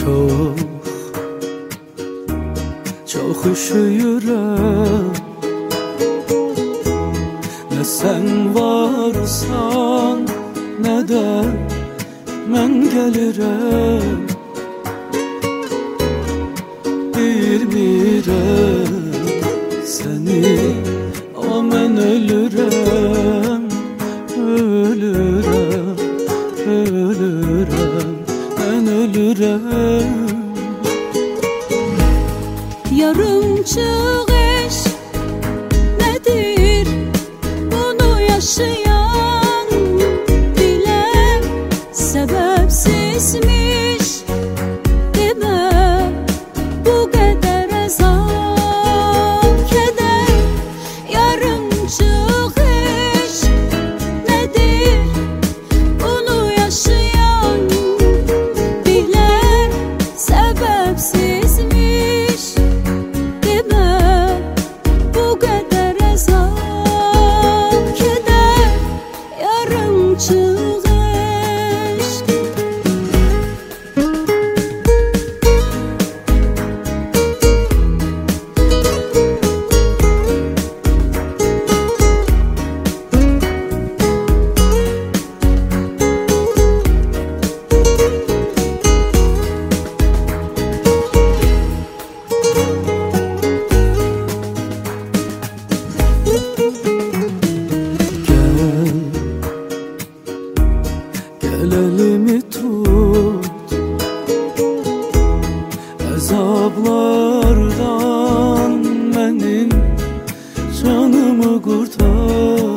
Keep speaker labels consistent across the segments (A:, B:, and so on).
A: Çok üşüyürəm, ne sen varsan ne de mən gəlirəm. Bilmirəm səni, ama mən ölürəm, ölürəm, ölürəm, mən ölürəm.
B: Yarımçıq eşq nedir? Bunu yaşayan bilen sebepsizmiş. Deme bu kadar azap keder. Yarımçıq eşq nedir? Bunu yaşayan bilen sebepsizmiş.
A: Gel elimi tut, azaplardan benim canımı kurtar.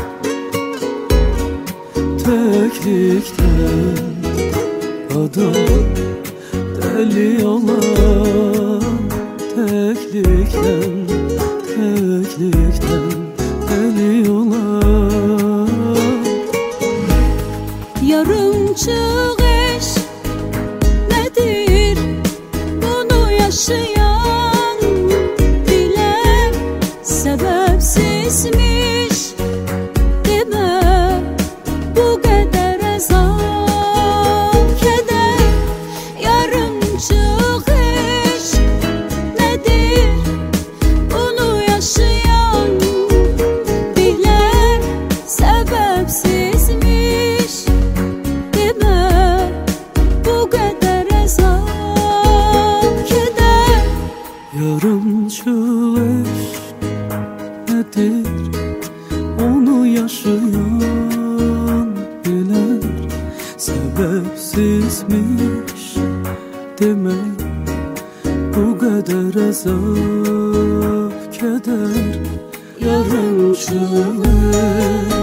A: Teklikten adam deli olan, teklikten deli olan.
B: Yarımçıq eşq nedir? Bunu yaşayan bilen sebepsizmiş. Deme bu kadar azap keder. Yarımçıq eşq nedir? Bunu yaşayan bilen sebepsizmiş.
A: Yarımçıl eşk nedir? Onu yaşayan bilen sebepsizmiş. Demek bu kadar azap keder. Yarımçıl eşk